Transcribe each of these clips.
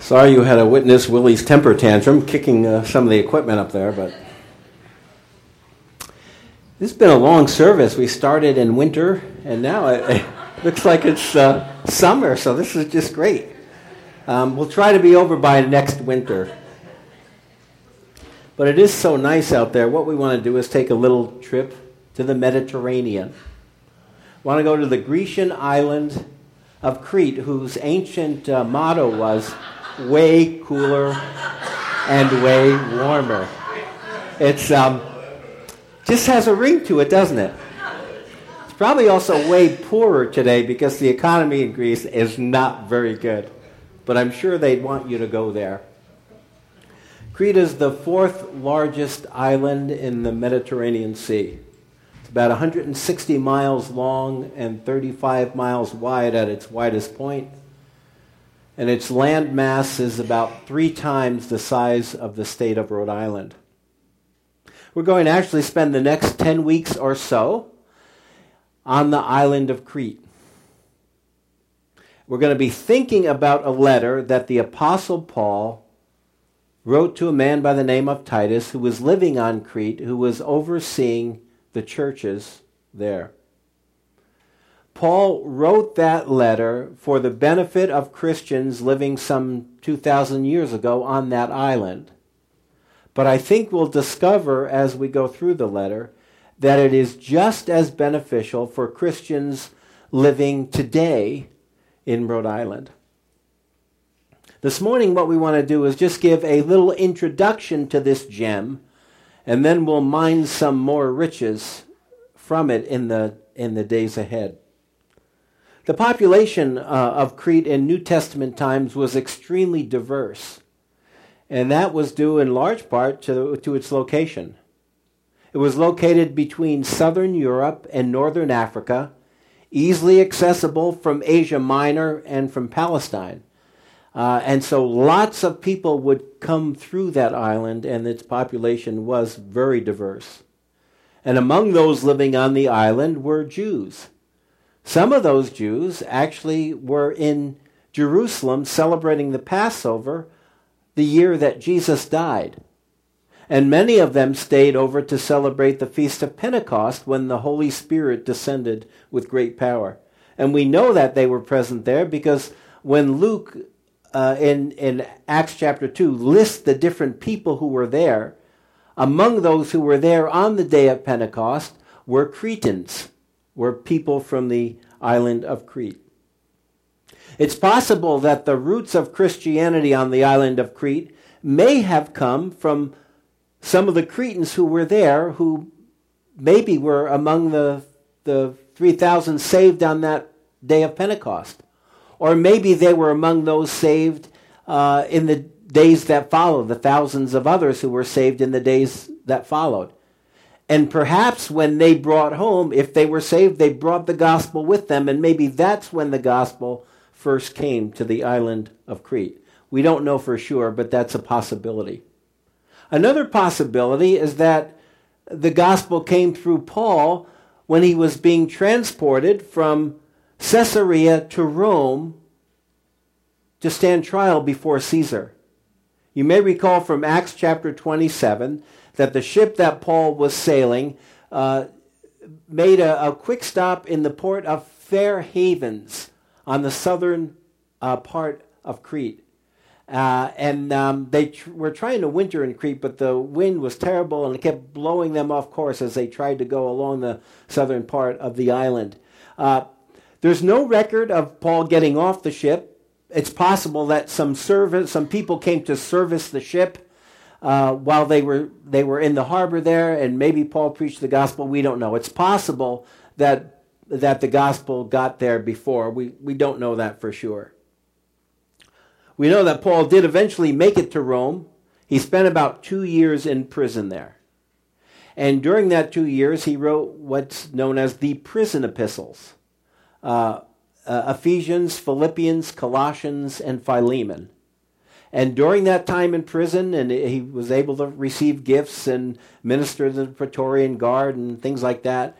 Sorry you had to witness Willie's temper tantrum, kicking some of the equipment up there, but this has been a long service. We started in winter, and now it looks like it's summer, so this is just great. We'll try to be over by next winter. But it is so nice out there. What we want to do is take a little trip to the Mediterranean. We want to go to the Grecian island of Crete, whose ancient motto was, way cooler and way warmer. It's just has a ring to it, doesn't it? It's probably also way poorer today because the economy in Greece is not very good. But I'm sure they'd want you to go there. Crete is the fourth largest island in the Mediterranean Sea. It's about 160 miles long and 35 miles wide at its widest point. And its land mass is about 3 times the size of the state of Rhode Island. We're going to actually spend the next 10 weeks or so on the island of Crete. We're going to be thinking about a letter that the Apostle Paul wrote to a man by the name of Titus who was living on Crete, who was overseeing the churches there. Paul wrote that letter for the benefit of Christians living some 2,000 years ago on that island. But I think we'll discover as we go through the letter that it is just as beneficial for Christians living today in Rhode Island. This morning what we want to do is just give a little introduction to this gem, and then we'll mine some more riches from it in the days ahead. The population of Crete in New Testament times was extremely diverse, and that was due in large part to its location. It was located between southern Europe and northern Africa, easily accessible from Asia Minor and from Palestine. And so lots of people would come through that island, and its population was very diverse. And among those living on the island were Jews. Some of those Jews actually were in Jerusalem celebrating the Passover the year that Jesus died. And many of them stayed over to celebrate the Feast of Pentecost when the Holy Spirit descended with great power. And we know that they were present there because when Luke in Acts chapter 2 lists the different people who were there, among those who were there on the day of Pentecost were Cretans, were people from the island of Crete. It's possible that the roots of Christianity on the island of Crete may have come from some of the Cretans who were there, who maybe were among the 3,000 saved on that day of Pentecost. Or maybe they were among those saved in the days that followed, the thousands of others who were saved in the days that followed. And perhaps when they brought home, if they were saved, they brought the gospel with them, and maybe that's when the gospel first came to the island of Crete. We don't know for sure, but that's a possibility. Another possibility is that the gospel came through Paul when he was being transported from Caesarea to Rome to stand trial before Caesar. You may recall from Acts chapter 27 that the ship that Paul was sailing made a quick stop in the port of Fair Havens on the southern part of Crete. They were trying to winter in Crete, but the wind was terrible and it kept blowing them off course as they tried to go along the southern part of the island. There's no record of Paul getting off the ship. It's possible that some people came to service the ship while they were in the harbor there, and maybe Paul preached the gospel. We don't know. It's possible that the gospel got there before. We don't know that for sure. We know that Paul did eventually make it to Rome. He spent about 2 years in prison there. And during that 2 years, he wrote what's known as the prison epistles. Ephesians, Philippians, Colossians, and Philemon. And during that time in prison, and he was able to receive gifts and minister to the Praetorian Guard and things like that,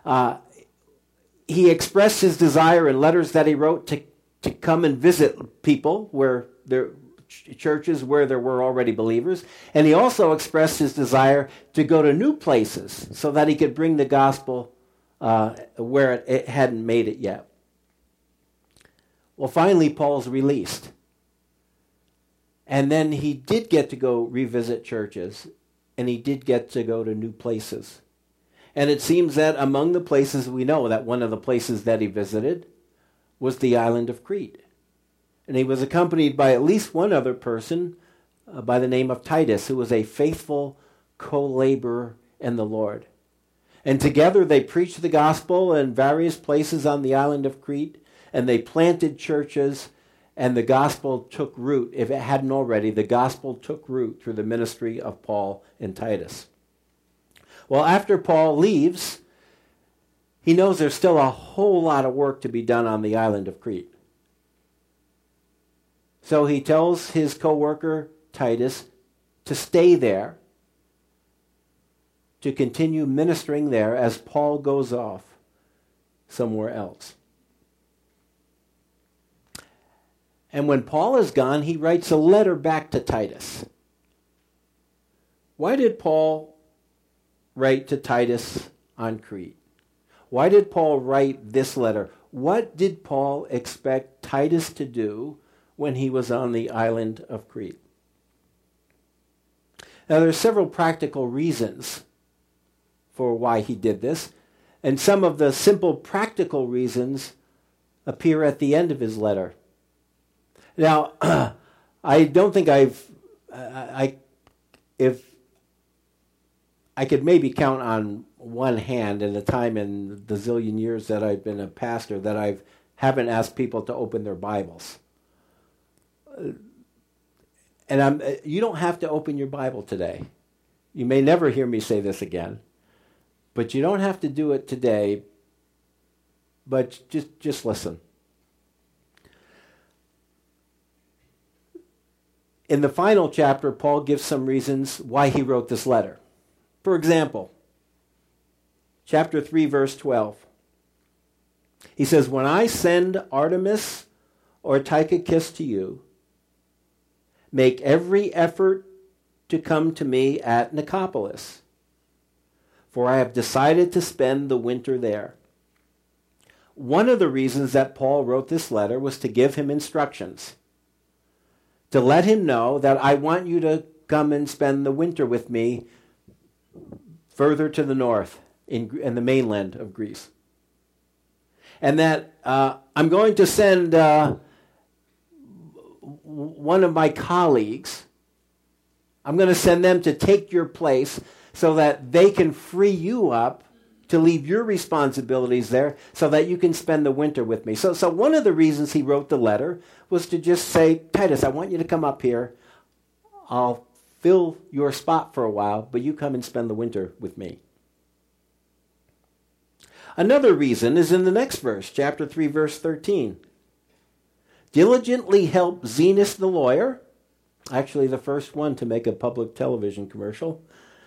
he expressed his desire in letters that he wrote to come and visit people where churches where there were already believers, and he also expressed his desire to go to new places so that he could bring the gospel where it hadn't made it yet. Well, finally, Paul's released. And then he did get to go revisit churches, and he did get to go to new places. And it seems that among the places we know, that one of the places that he visited was the island of Crete. And he was accompanied by at least one other person by the name of Titus, who was a faithful co-laborer in the Lord. And together they preached the gospel in various places on the island of Crete, and they planted churches, and the gospel took root. If it hadn't already, the gospel took root through the ministry of Paul and Titus. Well, after Paul leaves, he knows there's still a whole lot of work to be done on the island of Crete. So he tells his co-worker Titus to stay there, to continue ministering there as Paul goes off somewhere else. And when Paul is gone, he writes a letter back to Titus. Why did Paul write to Titus on Crete? Why did Paul write this letter? What did Paul expect Titus to do when he was on the island of Crete? Now, there are several practical reasons for why he did this, and some of the simple practical reasons appear at the end of his letter. Now, I don't think if I could maybe count on one hand in the time in the zillion years that I've been a pastor that I haven't asked people to open their Bibles. And you don't have to open your Bible today. You may never hear me say this again, but you don't have to do it today, but just listen. In the final chapter, Paul gives some reasons why he wrote this letter. For example, chapter 3, verse 12. He says, "When I send Artemas or Tychicus to you, make every effort to come to me at Nicopolis, for I have decided to spend the winter there." One of the reasons that Paul wrote this letter was to give him instructions, to let him know that I want you to come and spend the winter with me further to the north in the mainland of Greece. And that I'm going to send one of my colleagues, I'm going to send them to take your place so that they can free you up to leave your responsibilities there so that you can spend the winter with me. So one of the reasons he wrote the letter was to just say, Titus, I want you to come up here. I'll fill your spot for a while, but you come and spend the winter with me. Another reason is in the next verse, chapter 3, verse 13. Diligently help Zenas the lawyer, actually the first one to make a public television commercial,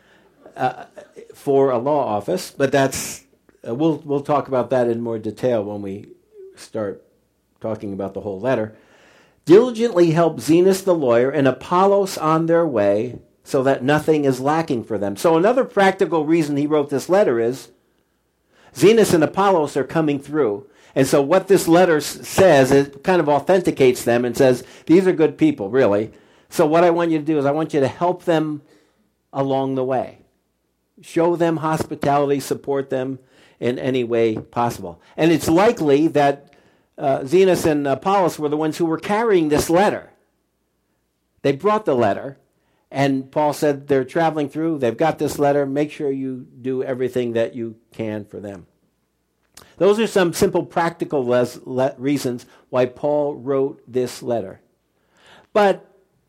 for a law office, but that's we'll talk about that in more detail when we start talking about the whole letter. Diligently help Zenas the lawyer and Apollos on their way so that nothing is lacking for them. So another practical reason he wrote this letter is Zenas and Apollos are coming through. And so what this letter says, it kind of authenticates them and says, these are good people, really. So what I want you to do is I want you to help them along the way. Show them hospitality, support them in any way possible. And it's likely that Zenas and Apollos were the ones who were carrying this letter. They brought the letter, and Paul said they're traveling through, they've got this letter, make sure you do everything that you can for them. Those are some simple practical reasons why Paul wrote this letter. But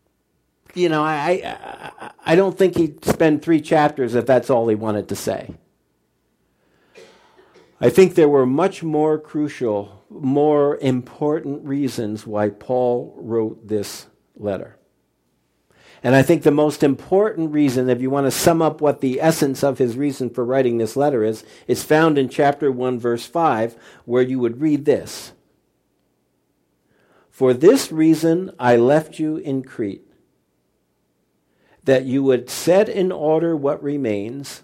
I don't think he'd spend 3 chapters if that's all he wanted to say. I think there were much more crucial, more important reasons why Paul wrote this letter. And I think the most important reason, if you want to sum up what the essence of his reason for writing this letter is found in chapter 1, verse 5, where you would read this. For this reason I left you in Crete, that you would set in order what remains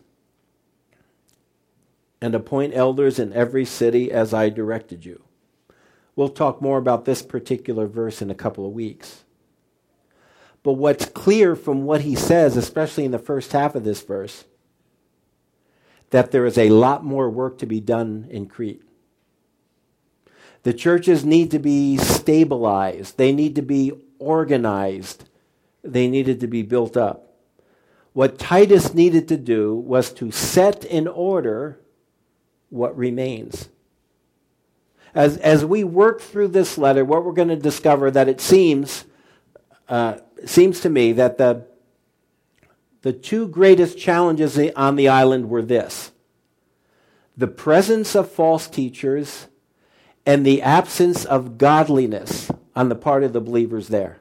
and appoint elders in every city as I directed you. We'll talk more about this particular verse in a couple of weeks. But what's clear from what he says, especially in the first half of this verse, that there is a lot more work to be done in Crete. The churches need to be stabilized. They need to be organized. They needed to be built up. What Titus needed to do was to set in order what remains. As we work through this letter, what we're going to discover that it seems to me that the two greatest challenges on the island were this: the presence of false teachers and the absence of godliness on the part of the believers there.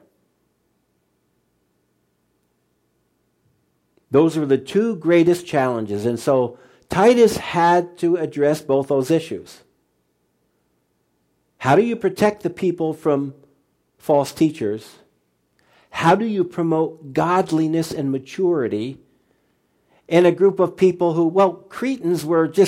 Those were the two greatest challenges. And so Titus had to address both those issues. How do you protect the people from false teachers? How do you promote godliness and maturity in a group of people who, Cretans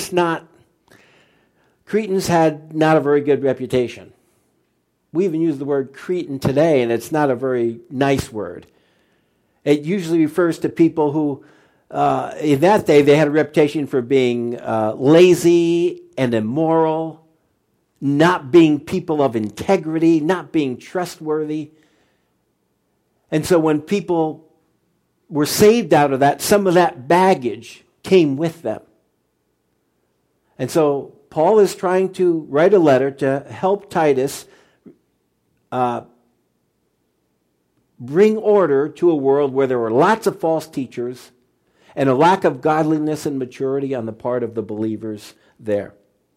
had not a very good reputation. We even use the word Cretan today, and it's not a very nice word. It usually refers to people who, in that day, they had a reputation for being lazy and immoral, not being people of integrity, not being trustworthy. And so when people were saved out of that, some of that baggage came with them. And so Paul is trying to write a letter to help Titus bring order to a world where there were lots of false teachers and a lack of godliness and maturity on the part of the believers there.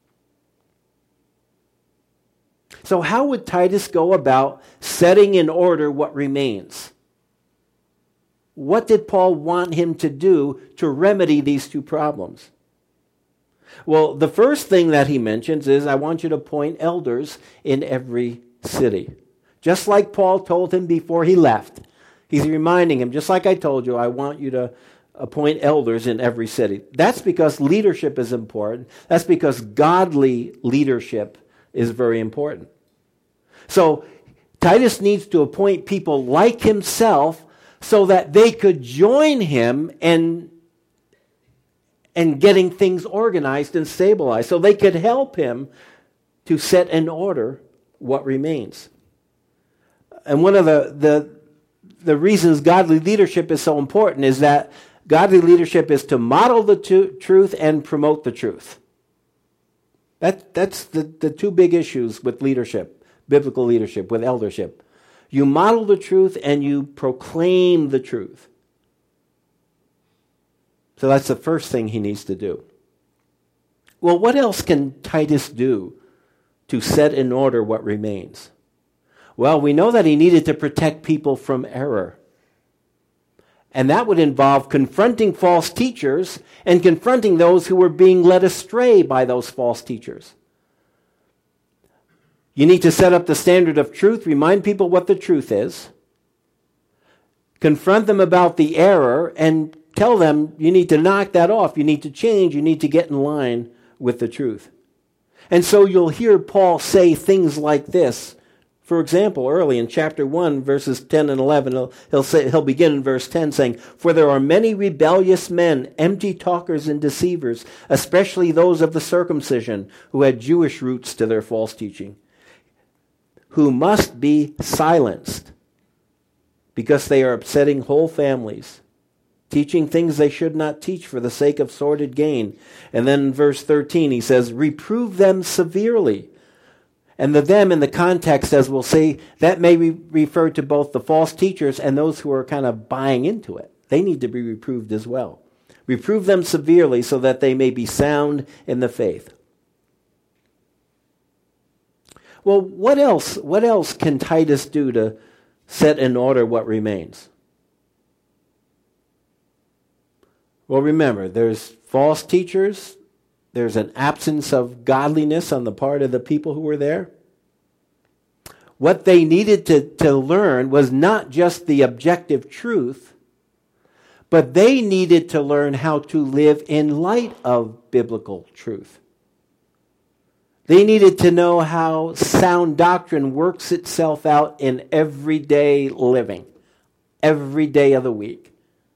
So how would Titus go about setting in order what remains? What did Paul want him to do to remedy these two problems? Well, the first thing that he mentions is, I want you to appoint elders in every city. Just like Paul told him before he left. He's reminding him, just like I told you, I want you to appoint elders in every city. That's because leadership is important. That's because godly leadership is very important. So Titus needs to appoint people like himself so that they could join him and getting things organized and stabilized, so they could help him to set in order what remains. And one of the reasons godly leadership is so important is that godly leadership is to model the truth and promote the truth. That's the two big issues with leadership, biblical leadership, with eldership. You model the truth and you proclaim the truth. So that's the first thing he needs to do. Well, what else can Titus do to set in order what remains? Well, we know that he needed to protect people from error. And that would involve confronting false teachers and confronting those who were being led astray by those false teachers. You need to set up the standard of truth, remind people what the truth is, confront them about the error, and tell them you need to knock that off, you need to change, you need to get in line with the truth. And so you'll hear Paul say things like this. For example, early in chapter 1, verses 10 and 11, he'll begin in verse 10 saying, "For there are many rebellious men, empty talkers and deceivers, especially those of the circumcision, who had Jewish roots to their false teaching, who must be silenced, because they are upsetting whole families, teaching things they should not teach for the sake of sordid gain." And then in verse 13 he says, "Reprove them severely." And the them in the context, as we'll see, that may refer to both the false teachers and those who are kind of buying into it. They need to be reproved as well. Reprove them severely so that they may be sound in the faith. Well, what else can Titus do to set in order what remains? Well, remember, there's false teachers. There's an absence of godliness on the part of the people who were there. What they needed to learn was not just the objective truth, but they needed to learn how to live in light of biblical truth. They needed to know how sound doctrine works itself out in everyday living, every day of the week.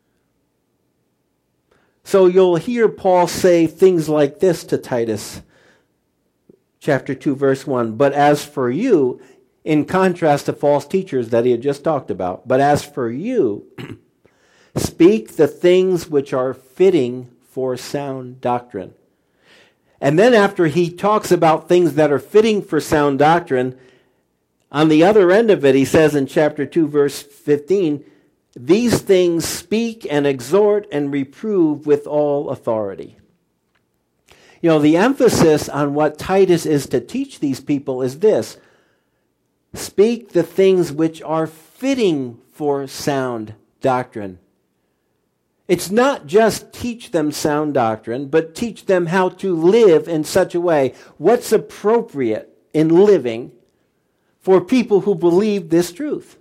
So you'll hear Paul say things like this to Titus, chapter 2, verse 1. But as for you, in contrast to false teachers that he had just talked about, but as for you, speak the things which are fitting for sound doctrine. And then after he talks about things that are fitting for sound doctrine, on the other end of it, he says in chapter 2, verse 15, these things speak and exhort and reprove with all authority. You know, the emphasis on what Titus is to teach these people is this: speak the things which are fitting for sound doctrine. It's not just teach them sound doctrine, but teach them how to live in such a way. What's appropriate in living for people who believe this truth?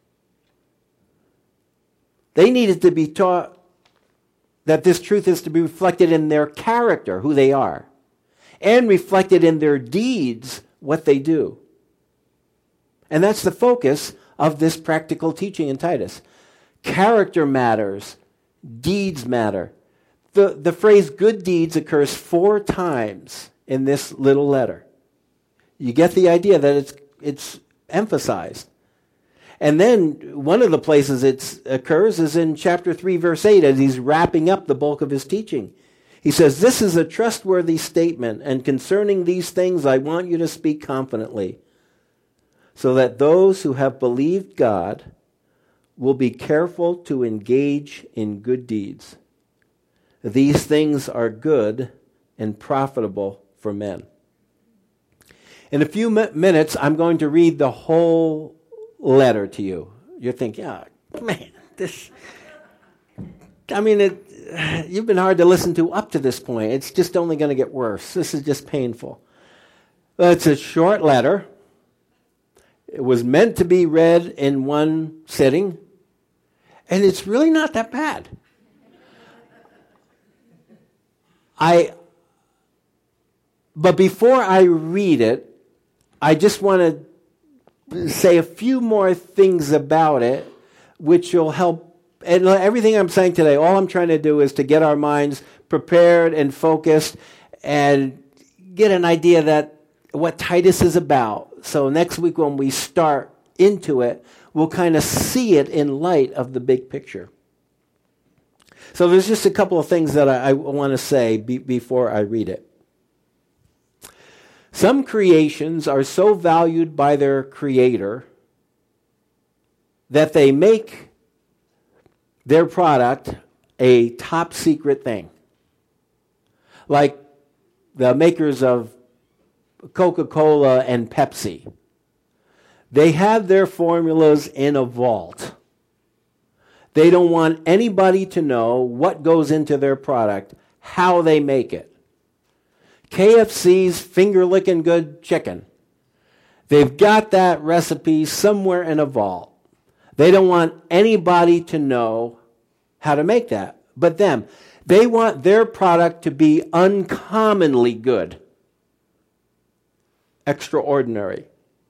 They needed to be taught that this truth is to be reflected in their character, who they are, and reflected in their deeds, what they do. And that's the focus of this practical teaching in Titus. Character matters. Deeds matter. The phrase good deeds occurs 4 times in this little letter. You get the idea that it's emphasized. And then one of the places it occurs is in chapter 3, verse 8, as he's wrapping up the bulk of his teaching. He says, this is a trustworthy statement, and concerning these things I want you to speak confidently, so that those who have believed God will be careful to engage in good deeds. These things are good and profitable for men. In a few minutes, I'm going to read the whole letter to you. You're thinking, oh, man, you've been hard to listen to up to this point. It's just only going to get worse. This is just painful. It's a short letter. It was meant to be read in one sitting, and it's really not that bad. But before I read it, I just want to say a few more things about it, which will help. And everything I'm saying today, all I'm trying to do is to get our minds prepared and focused and get an idea that what Titus is about. So next week when we start into it, we'll kind of see it in light of the big picture. So there's just a couple of things that I want to say before I read it. Some creations are so valued by their creator that they make their product a top secret thing. Like the makers of Coca-Cola and Pepsi. They have their formulas in a vault. They don't want anybody to know what goes into their product, how they make it. KFC's finger-licking good chicken. They've got that recipe somewhere in a vault. They don't want anybody to know how to make that but them. They want their product to be uncommonly good. Extraordinary.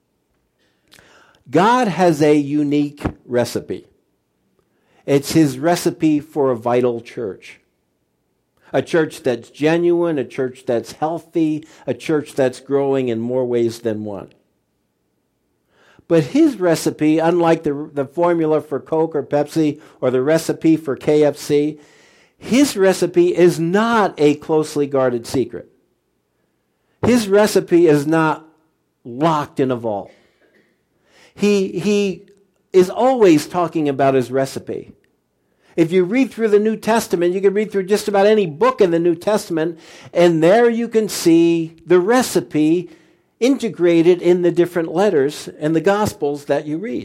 God has a unique recipe. It's his recipe for a vital church. A church that's genuine, a church that's healthy, a church that's growing in more ways than one. But his recipe, unlike the formula for Coke or Pepsi or the recipe for KFC, his recipe is not a closely guarded secret. His recipe is not locked in a vault. He is always talking about his recipe. If you read through the New Testament, you can read through just about any book in the New Testament, and there you can see the recipe integrated in the different letters and the Gospels that you read.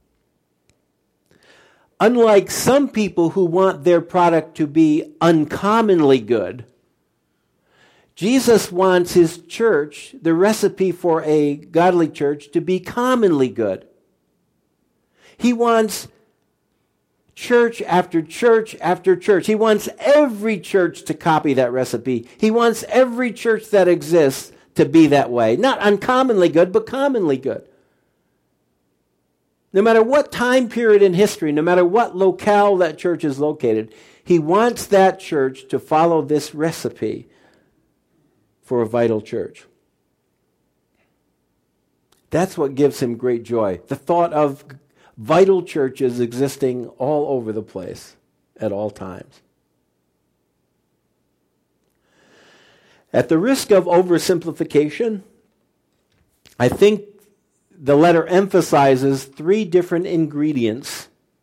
Unlike some people who want their product to be uncommonly good, Jesus wants his church, the recipe for a godly church, to be commonly good. He wants church after church after church. He wants every church to copy that recipe. He wants every church that exists to be that way. Not uncommonly good, but commonly good. No matter what time period in history, no matter what locale that church is located, he wants that church to follow this recipe for a vital church. That's what gives him great joy. The thought of vital churches existing all over the place at all times. At the risk of oversimplification, I think the letter emphasizes 3 different ingredients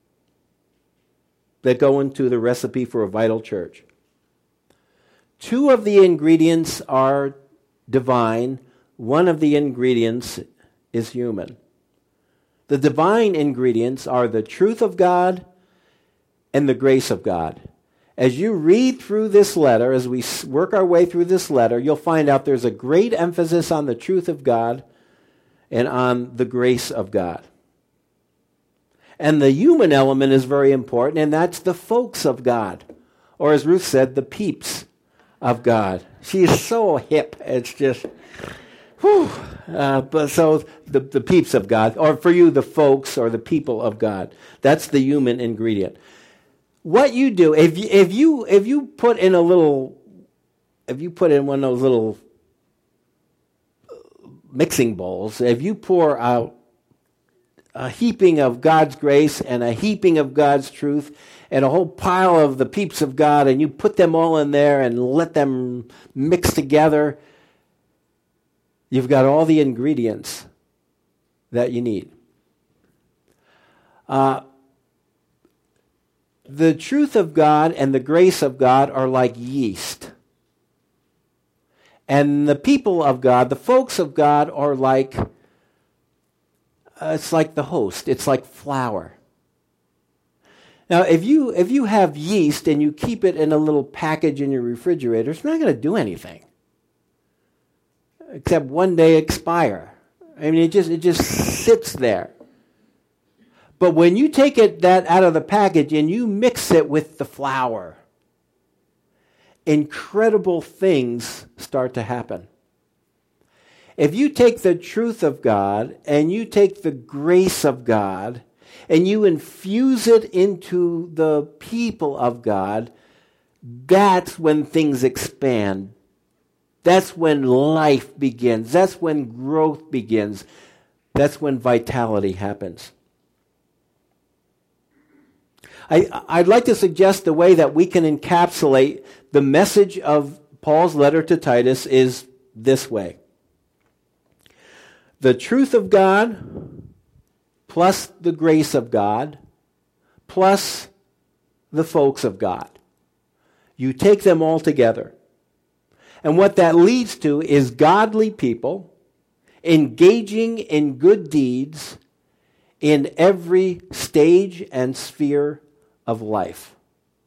that go into the recipe for a vital church. 2 of the ingredients are divine. 1 of the ingredients is human. The divine ingredients are the truth of God and the grace of God. As you read through this letter, as we work our way through this letter, you'll find out there's a great emphasis on the truth of God and on the grace of God. And the human element is very important, and that's the folks of God. Or as Ruth said, the peeps of God. She is so hip. It's just, whew. But so the peeps of God, or for you, the folks or the people of God. That's the human ingredient. What you do, if you put in one of those little mixing bowls, if you pour out a heaping of God's grace and a heaping of God's truth and a whole pile of the peeps of God, and you put them all in there and let them mix together, you've got all the ingredients that you need. The truth of God and the grace of God are like yeast. And the people of God, the folks of God, are like, it's like the host. It's like flour. Now, if you have yeast and you keep it in a little package in your refrigerator, it's not going to do anything. Except one day expire. I mean, it just sits there. But when you take that out of the package and you mix it with the flour, incredible things start to happen. If you take the truth of God and you take the grace of God and you infuse it into the people of God, that's when things expand. That's when life begins. That's when growth begins. That's when vitality happens. I'd like to suggest the way that we can encapsulate the message of Paul's letter to Titus is this way. The truth of God plus the grace of God plus the folks of God. You take them all together. And what that leads to is godly people engaging in good deeds in every stage and sphere of life.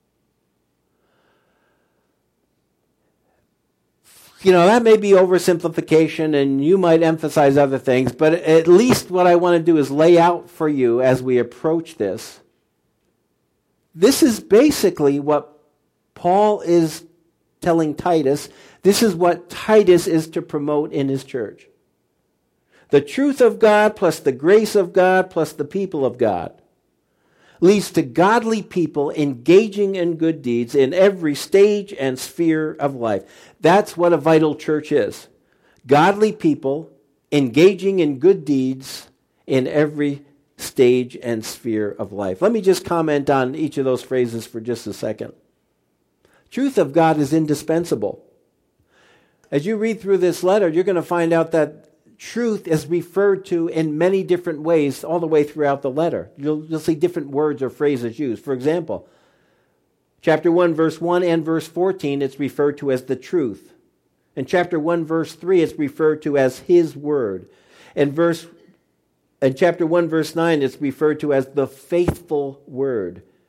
You know, that may be oversimplification and you might emphasize other things, but at least what I want to do is lay out for you as we approach this. This is basically what Paul is telling Titus. This is what Titus is to promote in his church. The truth of God plus the grace of God plus the people of God leads to godly people engaging in good deeds in every stage and sphere of life. That's what a vital church is. Godly people engaging in good deeds in every stage and sphere of life. Let me just comment on each of those phrases for just a second. Truth of God is indispensable. As you read through this letter, you're going to find out that truth is referred to in many different ways all the way throughout the letter. You'll see different words or phrases used. For example, chapter 1, verse 1 and verse 14, it's referred to as the truth. In chapter 1, verse 3, it's referred to as his word. In chapter 1, verse 9, it's referred to as the faithful word.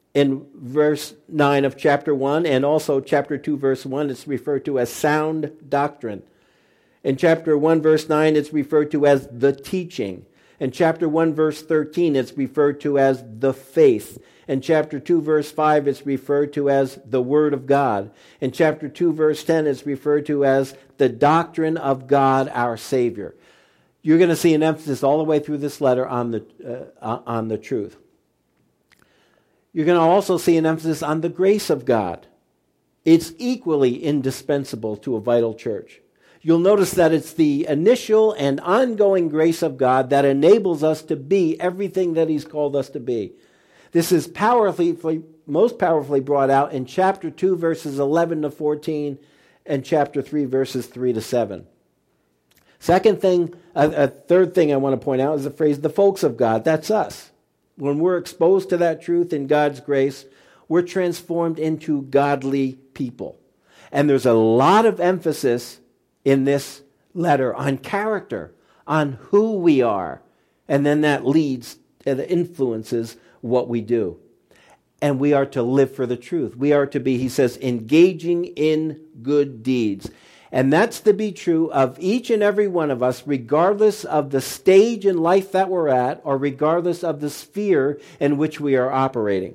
In verse 9 of chapter 1 and also chapter 2, verse 1, it's referred to as sound doctrine. In chapter 1, verse 9, it's referred to as the teaching. In chapter 1, verse 13, it's referred to as the faith. In chapter 2, verse 5, it's referred to as the Word of God. In chapter 2, verse 10, it's referred to as the doctrine of God, our Savior. You're going to see an emphasis all the way through this letter on the truth. You're going to also see an emphasis on the grace of God. It's equally indispensable to a vital church. You'll notice that it's the initial and ongoing grace of God that enables us to be everything that He's called us to be. This is most powerfully brought out in chapter 2, verses 11 to 14, and chapter 3, verses 3 to 7. Third thing I want to point out is the phrase, the folks of God. That's us. When we're exposed to that truth in God's grace, we're transformed into godly people. And there's a lot of emphasis in this letter on character, on who we are. And then that leads and influences what we do. And we are to live for the truth. We are to be, he says, engaging in good deeds. And that's to be true of each and every one of us, regardless of the stage in life that we're at, or regardless of the sphere in which we are operating.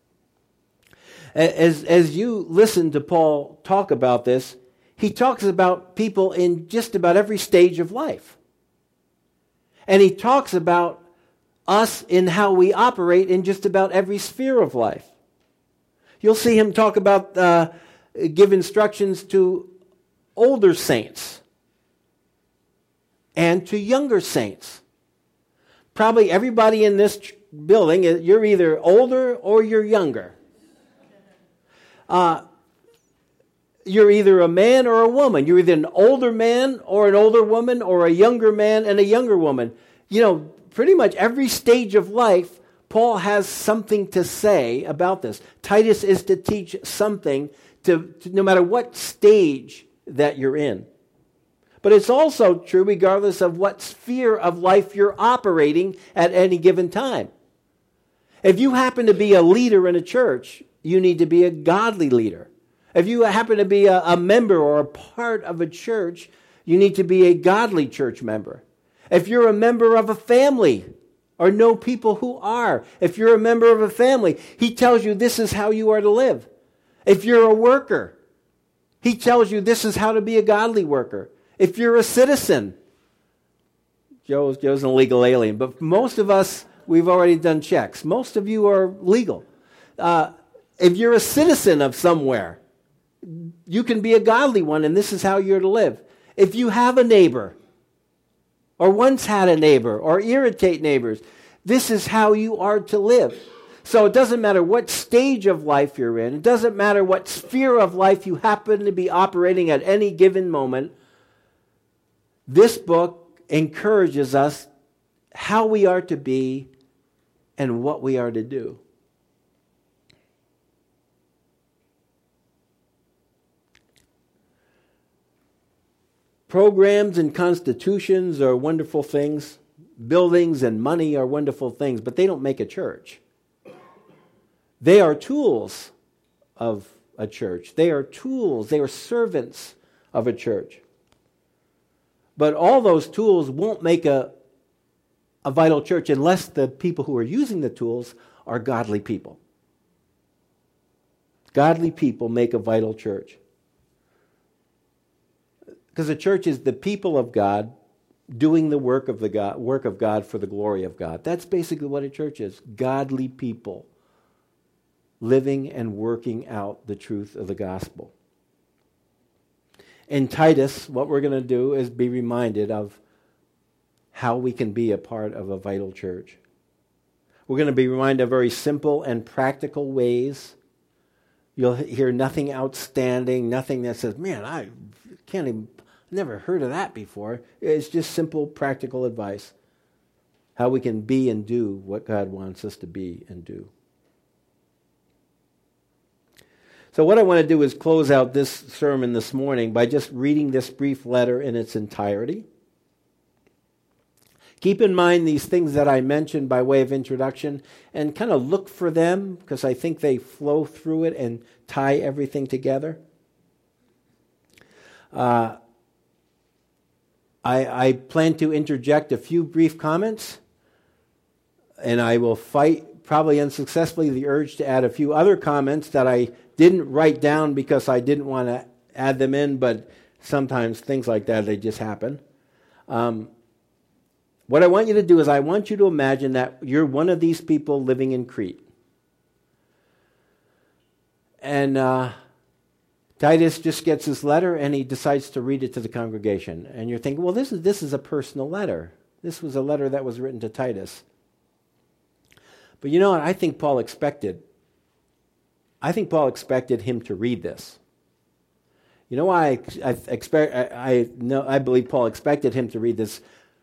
As you listen to Paul talk about this, he talks about people in just about every stage of life. And he talks about us in how we operate in just about every sphere of life. You'll see him talk about, give instructions to older saints and to younger saints. Probably everybody in this building, you're either older or you're younger. You're either a man or a woman. You're either an older man or an older woman, or a younger man and a younger woman. You know, pretty much every stage of life, Paul has something to say about this. Titus is to teach something to no matter what stage that you're in. But it's also true regardless of what sphere of life you're operating at any given time. If you happen to be a leader in a church, you need to be a godly leader. If you happen to be a member or a part of a church, you need to be a godly church member. If you're a member of a family or know people who are, if you're a member of a family, he tells you this is how you are to live. If you're a worker, he tells you this is how to be a godly worker. If you're a citizen, Joe's an illegal alien, but most of us, we've already done checks. Most of you are legal. If you're a citizen of somewhere, you can be a godly one, and this is how you're to live. If you have a neighbor, or once had a neighbor, or irritate neighbors, this is how you are to live. So it doesn't matter what stage of life you're in. It doesn't matter what sphere of life you happen to be operating at any given moment. This book encourages us how we are to be and what we are to do. Programs and constitutions are wonderful things. Buildings and money are wonderful things, but they don't make a church. They are tools of a church. They are tools. They are servants of a church. But all those tools won't make a vital church unless the people who are using the tools are godly people. Godly people make a vital church. Because the church is the people of God doing the work of God for the glory of God. That's basically what a church is. Godly people living and working out the truth of the gospel. In Titus, what we're going to do is be reminded of how we can be a part of a vital church. We're going to be reminded of very simple and practical ways. You'll hear nothing outstanding, nothing that says, man, I never heard of that before. It's just simple, practical advice. How we can be and do what God wants us to be and do. So what I want to do is close out this sermon this morning by just reading this brief letter in its entirety. Keep in mind these things that I mentioned by way of introduction and kind of look for them because I think they flow through it and tie everything together. I plan to interject a few brief comments, and I will fight, probably unsuccessfully, the urge to add a few other comments that I didn't write down because I didn't want to add them in, but sometimes things like that, they just happen. What I want you to do is I want you to imagine that you're one of these people living in Crete. And Titus just gets this letter and he decides to read it to the congregation. And you're thinking, well, this is a personal letter. This was a letter that was written to Titus. But you know what? I think Paul expected him to read this. You know why I believe Paul expected him to read this?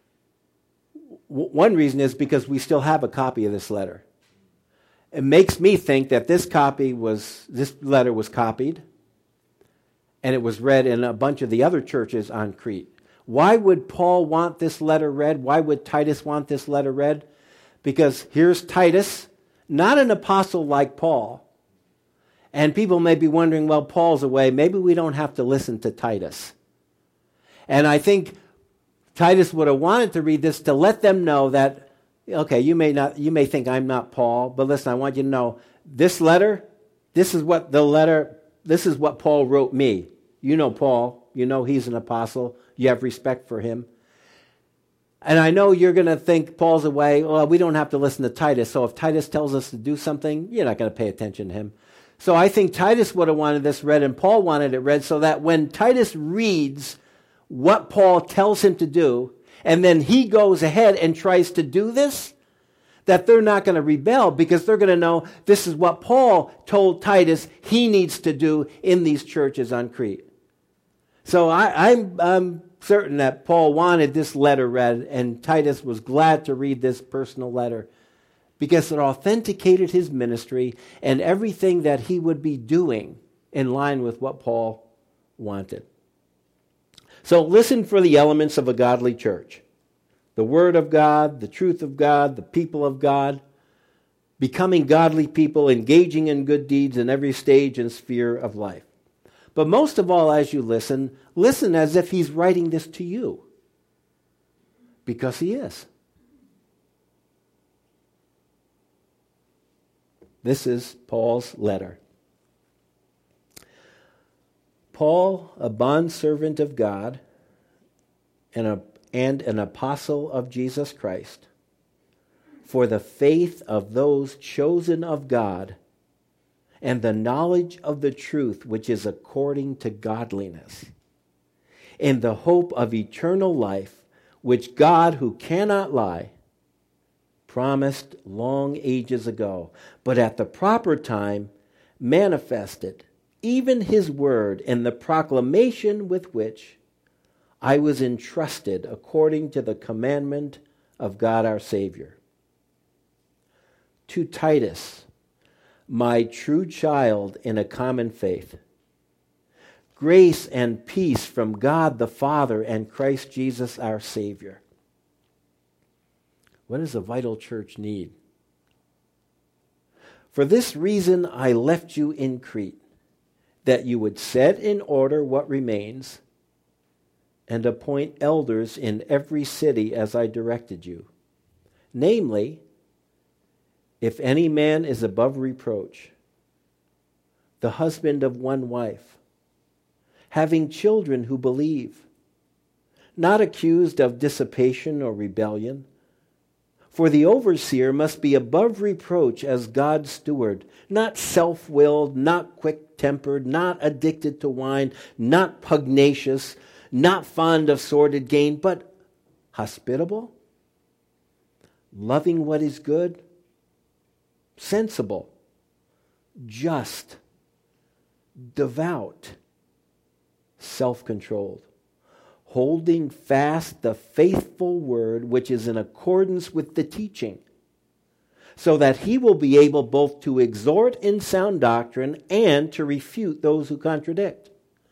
One reason is because we still have a copy of this letter. It makes me think that this letter was copied and it was read in a bunch of the other churches on Crete. Why would Paul want this letter read? Why would Titus want this letter read? Because here's Titus, not an apostle like Paul. And people may be wondering, well, Paul's away. Maybe we don't have to listen to Titus. And I think Titus would have wanted to read this to let them know that, okay, you may think I'm not Paul, but listen, I want you to know this letter, this is what Paul wrote me. You know Paul, you know he's an apostle, you have respect for him. And I know you're going to think Paul's away, well, we don't have to listen to Titus, so if Titus tells us to do something, you're not going to pay attention to him. So I think Titus would have wanted this read and Paul wanted it read so that when Titus reads what Paul tells him to do, and then he goes ahead and tries to do this, that they're not going to rebel because they're going to know this is what Paul told Titus he needs to do in these churches on Crete. So I'm certain that Paul wanted this letter read, and Titus was glad to read this personal letter because it authenticated his ministry and everything that he would be doing in line with what Paul wanted. So listen for the elements of a godly church. The Word of God, the truth of God, the people of God, becoming godly people, engaging in good deeds in every stage and sphere of life. But most of all, as you listen as if he's writing this to you. Because he is. This is Paul's letter. Paul, a bondservant of God and an apostle of Jesus Christ, for the faith of those chosen of God and the knowledge of the truth which is according to godliness, in the hope of eternal life, which God, who cannot lie, promised long ages ago, but at the proper time manifested even his word in the proclamation with which I was entrusted according to the commandment of God our Savior. To Titus, my true child in a common faith, grace and peace from God the Father and Christ Jesus our Savior. What does a vital church need? For this reason I left you in Crete, that you would set in order what remains and appoint elders in every city as I directed you. Namely, if any man is above reproach, the husband of one wife, having children who believe, not accused of dissipation or rebellion. For the overseer must be above reproach as God's steward, not self-willed, not quick-tempered, not addicted to wine, not pugnacious, not fond of sordid gain, but hospitable, loving what is good, sensible, just, devout, self-controlled, holding fast the faithful word which is in accordance with the teaching, so that he will be able both to exhort in sound doctrine and to refute those who contradict.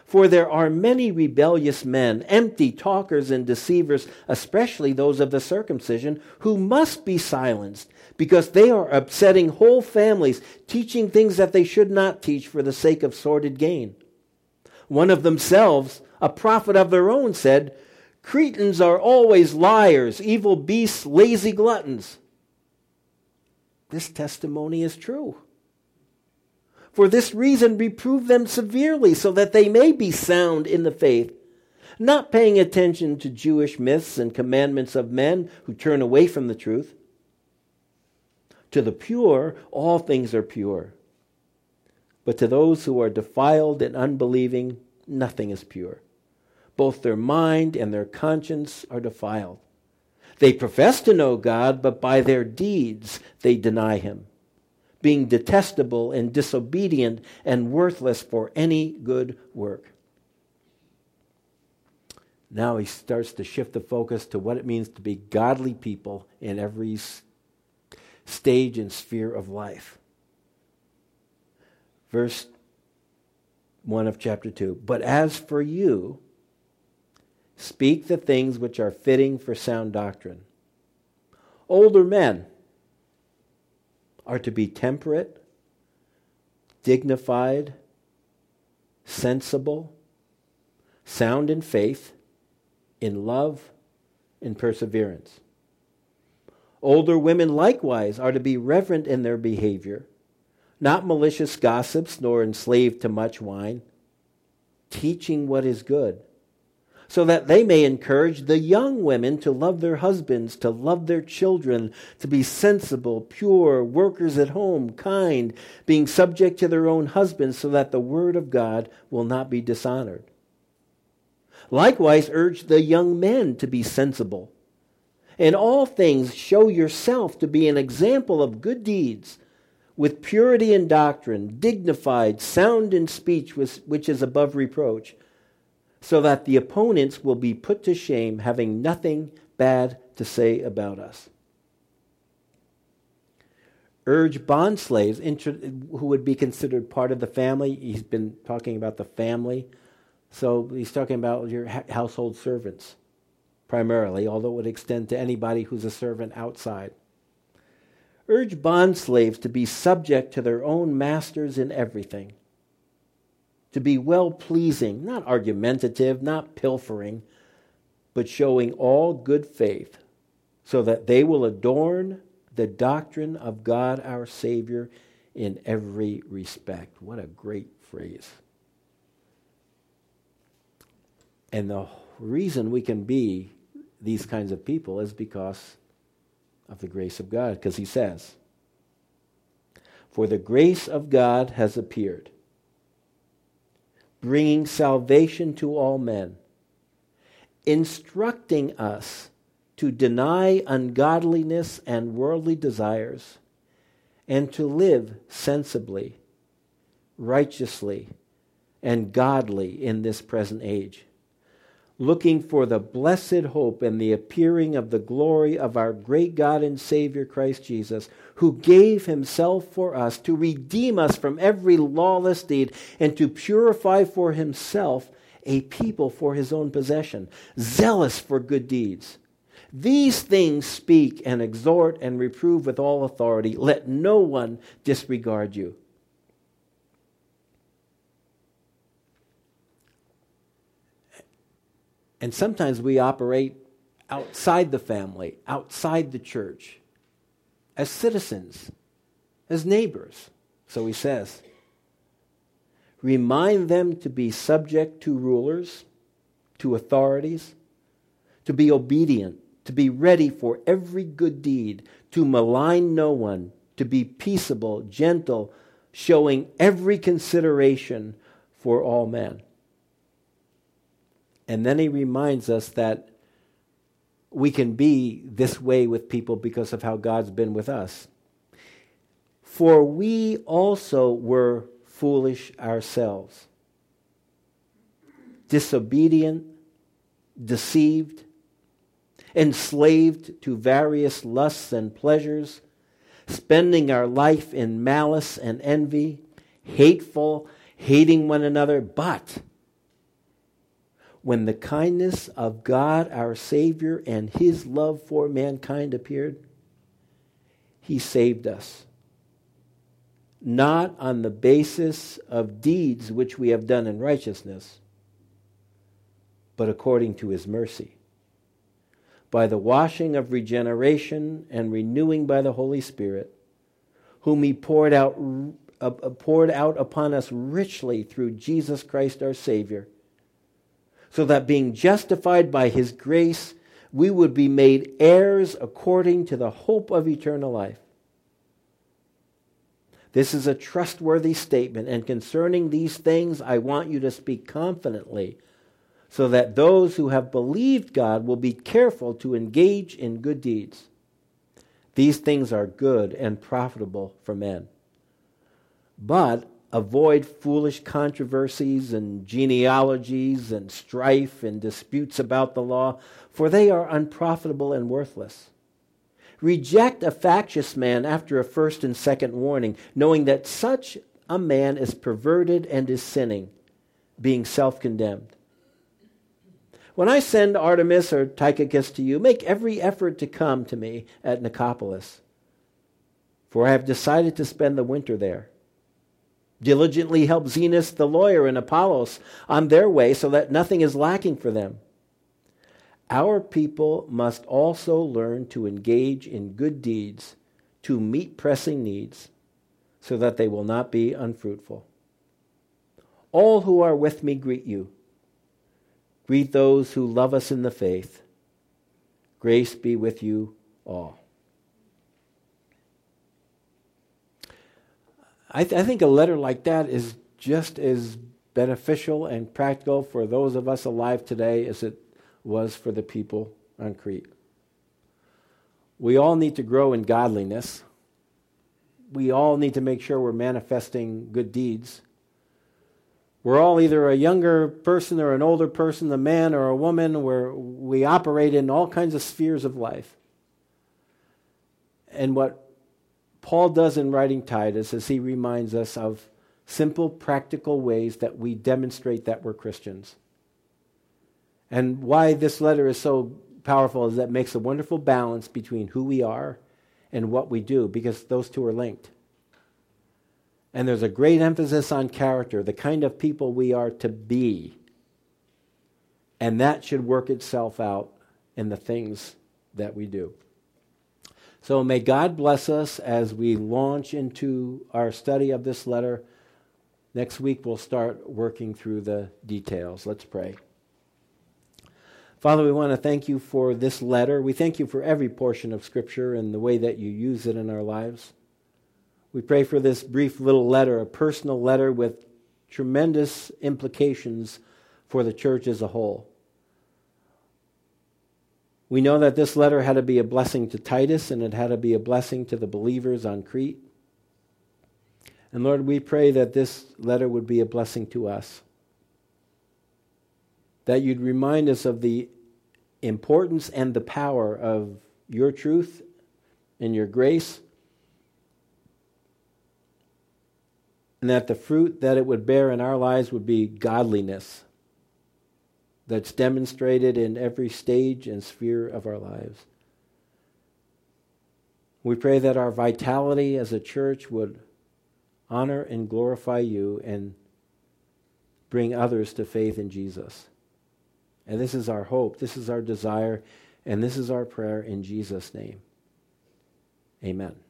For there are many rebellious men, empty talkers and deceivers, especially those of the circumcision, who must be silenced, because they are upsetting whole families, teaching things that they should not teach for the sake of sordid gain. One of themselves, a prophet of their own, said, Cretans are always liars, evil beasts, lazy gluttons. This testimony is true. For this reason, reprove them severely, so that they may be sound in the faith, not paying attention to Jewish myths and commandments of men who turn away from the truth. To the pure, all things are pure. But to those who are defiled and unbelieving, nothing is pure. Both their mind and their conscience are defiled. They profess to know God, but by their deeds they deny him, being detestable and disobedient and worthless for any good work. Now he starts to shift the focus to what it means to be godly people in every stage and sphere of life. Verse 1 of chapter 2. But as for you, speak the things which are fitting for sound doctrine. Older men are to be temperate, dignified, sensible, sound in faith, in love, in perseverance. Older women likewise are to be reverent in their behavior, not malicious gossips, nor enslaved to much wine, teaching what is good, so that they may encourage the young women to love their husbands, to love their children, to be sensible, pure, workers at home, kind, being subject to their own husbands, so that the word of God will not be dishonored. Likewise, urge the young men to be sensible. In all things, show yourself to be an example of good deeds, with purity in doctrine, dignified, sound in speech, which is above reproach, so that the opponents will be put to shame, having nothing bad to say about us. Urge bondslaves who would be considered part of the family. He's been talking about the family. So he's talking about your household servants, primarily, although it would extend to anybody who's a servant outside. Urge bondslaves to be subject to their own masters in everything, to be well-pleasing, not argumentative, not pilfering, but showing all good faith, so that they will adorn the doctrine of God our Savior in every respect. What a great phrase. And the reason we can be these kinds of people is because of the grace of God, because he says, For the grace of God has appeared, bringing salvation to all men, instructing us to deny ungodliness and worldly desires, and to live sensibly, righteously, and godly in this present age, looking for the blessed hope and the appearing of the glory of our great God and Savior Christ Jesus, who gave himself for us to redeem us from every lawless deed and to purify for himself a people for his own possession, zealous for good deeds. These things speak and exhort and reprove with all authority. Let no one disregard you. And sometimes we operate outside the family, outside the church, as citizens, as neighbors. So he says, remind them to be subject to rulers, to authorities, to be obedient, to be ready for every good deed, to malign no one, to be peaceable, gentle, showing every consideration for all men. And then he reminds us that we can be this way with people because of how God's been with us. For we also were foolish ourselves, disobedient, deceived, enslaved to various lusts and pleasures, spending our life in malice and envy, hateful, hating one another. But when the kindness of God our Savior and his love for mankind appeared, he saved us, not on the basis of deeds which we have done in righteousness, but according to his mercy, by the washing of regeneration and renewing by the Holy Spirit, whom he poured out upon us richly through Jesus Christ our Savior, so that being justified by his grace, we would be made heirs according to the hope of eternal life. This is a trustworthy statement, and concerning these things I want you to speak confidently, so that those who have believed God will be careful to engage in good deeds. These things are good and profitable for men. But avoid foolish controversies and genealogies and strife and disputes about the law, for they are unprofitable and worthless. Reject a factious man after a first and second warning, knowing that such a man is perverted and is sinning, being self-condemned. When I send Artemas or Tychicus to you, make every effort to come to me at Nicopolis, for I have decided to spend the winter there. Diligently help Zenas the lawyer and Apollos on their way, so that nothing is lacking for them. Our people must also learn to engage in good deeds, to meet pressing needs, so that they will not be unfruitful. All who are with me greet you. Greet those who love us in the faith. Grace be with you all. I think a letter like that is just as beneficial and practical for those of us alive today as it was for the people on Crete. We all need to grow in godliness. We all need to make sure we're manifesting good deeds. We're all either a younger person or an older person, a man or a woman, where we operate in all kinds of spheres of life. And what Paul does in writing Titus is he reminds us of simple, practical ways that we demonstrate that we're Christians. And why this letter is so powerful is that it makes a wonderful balance between who we are and what we do, because those two are linked. And there's a great emphasis on character, the kind of people we are to be. And that should work itself out in the things that we do. So may God bless us as we launch into our study of this letter. Next week we'll start working through the details. Let's pray. Father, we want to thank you for this letter. We thank you for every portion of Scripture and the way that you use it in our lives. We pray for this brief little letter, a personal letter with tremendous implications for the church as a whole. We know that this letter had to be a blessing to Titus, and it had to be a blessing to the believers on Crete. And Lord, we pray that this letter would be a blessing to us. That you'd remind us of the importance and the power of your truth and your grace, and that the fruit that it would bear in our lives would be godliness that's demonstrated in every stage and sphere of our lives. We pray that our vitality as a church would honor and glorify you and bring others to faith in Jesus. And this is our hope, this is our desire, and this is our prayer in Jesus' name. Amen.